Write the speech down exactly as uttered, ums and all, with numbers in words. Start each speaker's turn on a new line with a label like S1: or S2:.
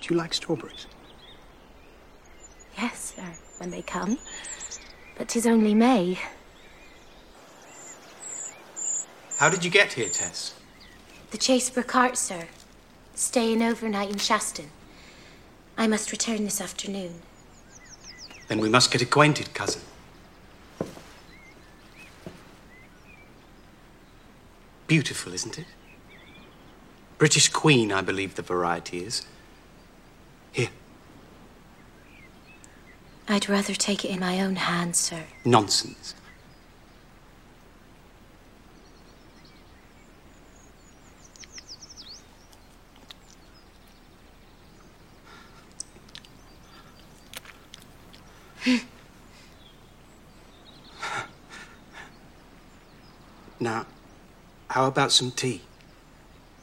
S1: Do you like strawberries?
S2: Yes, sir, when they come. But 'tis only May.
S1: How did you get here, Tess?
S2: The Chasebrook cart, sir. Staying overnight in Shaston. I must return this afternoon.
S1: Then we must get acquainted, cousin. Beautiful, isn't it? British Queen, I believe the variety is. Here.
S2: I'd rather take it in my own hands, sir.
S1: Nonsense. Now, how about some tea?